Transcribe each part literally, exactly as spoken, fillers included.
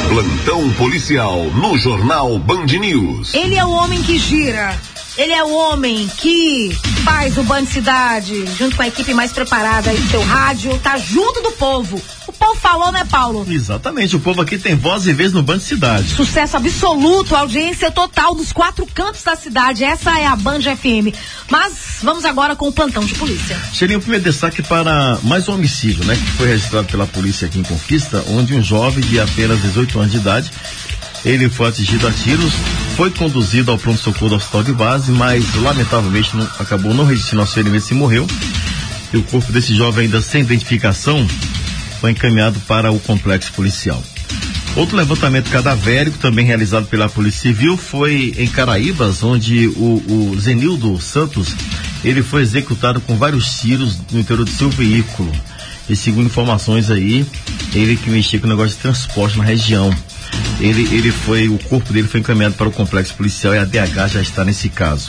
Plantão policial no Jornal Band News. Ele é o homem que gira. Ele é o homem que faz o Band Cidade, junto com a equipe mais preparada aí do seu rádio, tá junto do povo. O povo falou, né, Paulo? Exatamente, o povo aqui tem voz e vez no Band Cidade. Sucesso absoluto, audiência total dos quatro cantos da cidade. Essa é a Band F M. Mas vamos agora com o plantão de polícia. Seria o primeiro destaque para mais um homicídio, né, que foi registrado pela polícia aqui em Conquista, onde um jovem de apenas dezoito anos de idade, ele foi atingido a tiros, foi conduzido ao pronto-socorro do hospital de base, mas lamentavelmente não, acabou não resistindo aos ferimentos e morreu. E o corpo desse jovem, ainda sem identificação, foi encaminhado para o complexo policial. Outro levantamento cadavérico, também realizado pela Polícia Civil, foi em Caraíbas, onde o, o Zenildo Santos, ele foi executado com vários tiros no interior do seu veículo. E segundo informações aí, ele que mexia com o negócio de transporte na região. Ele, ele foi, o corpo dele foi encaminhado para o complexo policial e a D H já está nesse caso.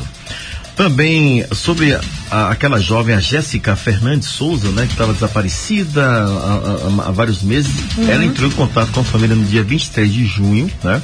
Também sobre a, a, aquela jovem, a Jéssica Fernandes Souza, né, que estava desaparecida há, há, há vários meses. Uhum. Ela entrou em contato com a família no dia vinte e três de junho, né,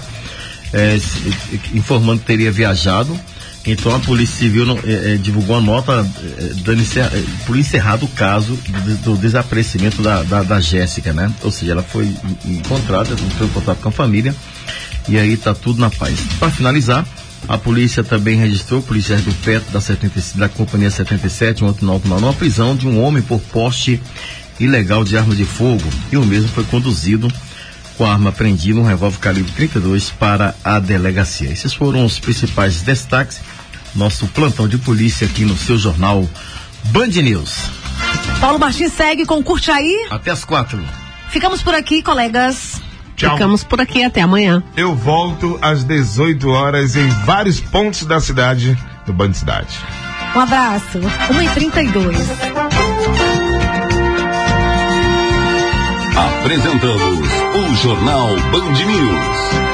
é, informando que teria viajado. Então a Polícia Civil não, é, é, divulgou uma nota é, dando encerra, é, por encerrado o caso do, do desaparecimento da, da, da Jéssica, né? Ou seja, ela foi encontrada, entrou em contato com a família e aí tá tudo na paz. Para finalizar, a polícia também registrou, policiais do P E T da, setenta, da Companhia setenta e sete, ontem na uma prisão de um homem por porte ilegal de arma de fogo, e o mesmo foi conduzido com a arma apreendida, um revólver calibre trinta e dois, para a delegacia. Esses foram os principais destaques, nosso plantão de polícia aqui no seu jornal Band News. Paulo Martins segue com Curte Aí. Até as quatro. Ficamos por aqui, colegas. Tchau. Ficamos por aqui, até amanhã. Eu volto às dezoito horas em vários pontos da cidade, do Band Cidade. Um abraço. uma e trinta e dois. Apresentamos o Jornal Band News.